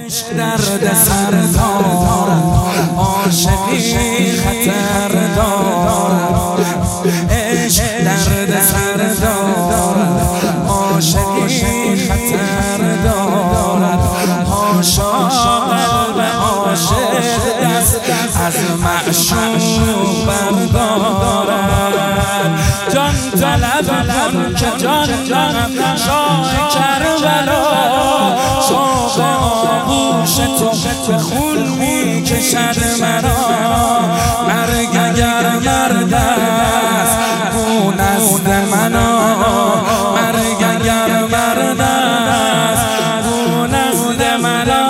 عشق درد سر دارد، عاشقی خطر دارد. عشق درد سر دارد، عاشقی خطر دارد. حاشا قلب عاشق دست از معشوق بردارد. جان طلب کن که جانم شاه کربلا، شوق آغوش تو به خون میکشد مرا. مرگ اگر مرد است گو نزد منا، مرگ اگر مرد است گو نزد منا.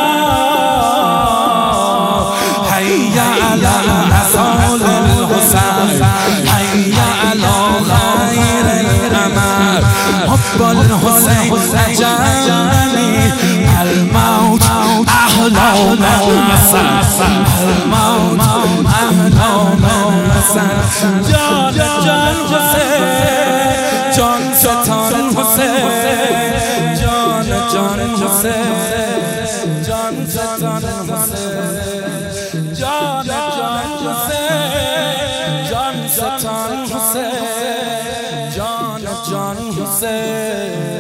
حی علی اصحاب الحسین، حی علی خیر الامر، حب الحسین جانی الموت احلا من مسا، الموت احلا من مسا. جان جان حسین، جان ستان حسین، جان جان حسین، جان ستان حسین، جان جان حسین، جان ستان حسین، جان جان حسین.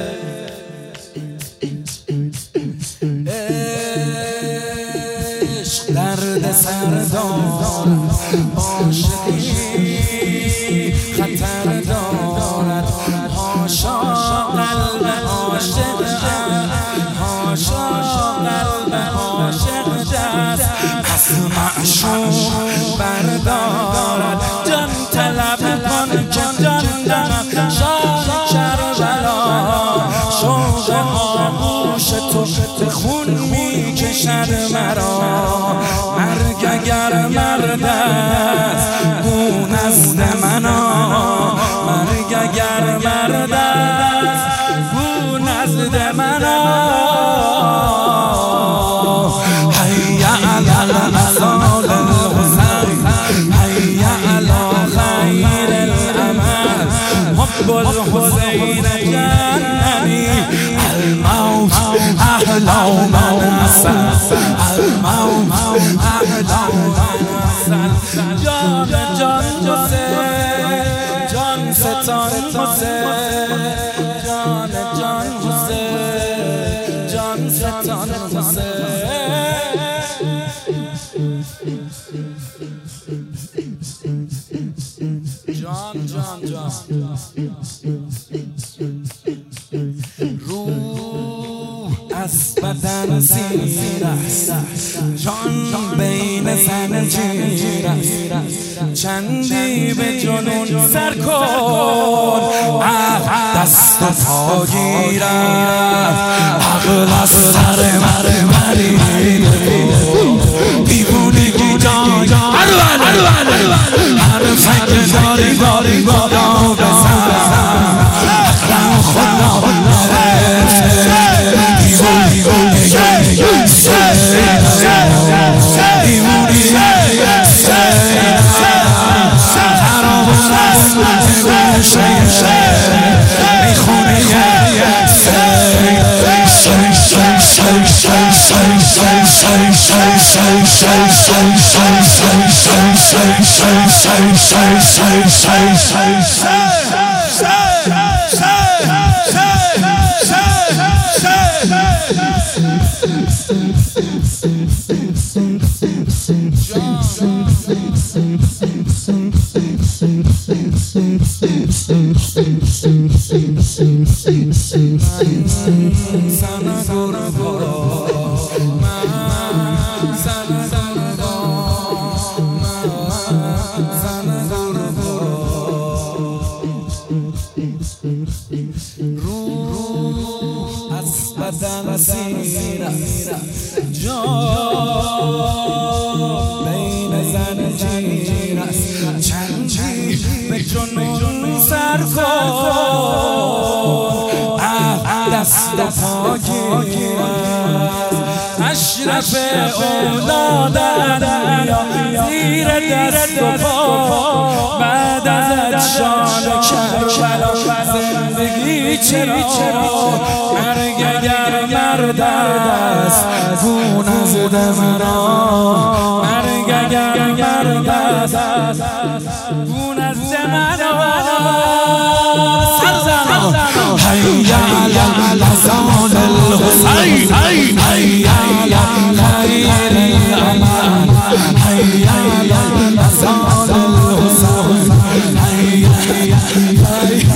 عشق درد سر دارد، عاشقی خطر دارد. حاشا قلب عاشق، حاشا قلب عاشق دست از معشوق بردارد. جان طلب کن که جانم شاه کربلا، شوق آغوش تو به خون میکشد مرا. مرگ اگر مرد است گو نزد منا، مرگ اگر مرد است گو نزد منا. حی علی اصحاب الحسین، حی علی خیر الامر، حب الحسین جانی الموت احلا من مسا، الموت احلا من مسا. جان جان حسین، جان ستان حسین، جان جان حسین، جان ستان حسین. جان جان جان روح از بدن سیر است، جان بین زنجیر است. چندی به جنون سر کن، دست پا گیرد، عقل از سر مرید دیوونگی جان. هر فکر داری بادا بزن، اقرم خدا دیوونی روح از بدن سیر است، جان بین زنجیر است. چندی به جنون سر کن، دست پا گیرد. اشرف اولادن زیر دست و پا، بعد از شان کربلا زندگی چرا؟ مرگ اگر مرد است گو بود مرا مرگ اگر مرگ است گونت مرا حی علی الحسن الحسین حی علی خیر الامل حی علی الحسن الحسین حی علی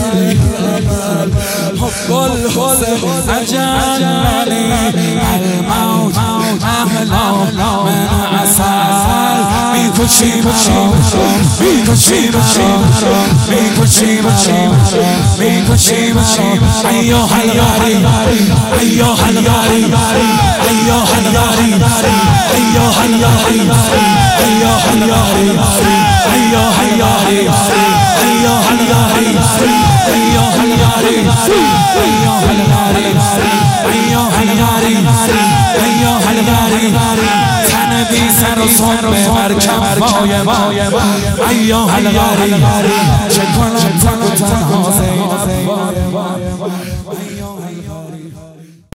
حب الحسین اجلنی الموت احلا من عسل میکشی مرا میکشی مرا میکشی مرا میکشی مرا ایها الیاری ایها الیاری ایها الیاری ایها الیاری ایها الیاری ایها الیاری ایها الیاری ایها الیاری ایها الیاری ایها الیاری ایها الیاری تن بی سر و سم مرکب پای ما ایها الیاری چه کنم تک و تنها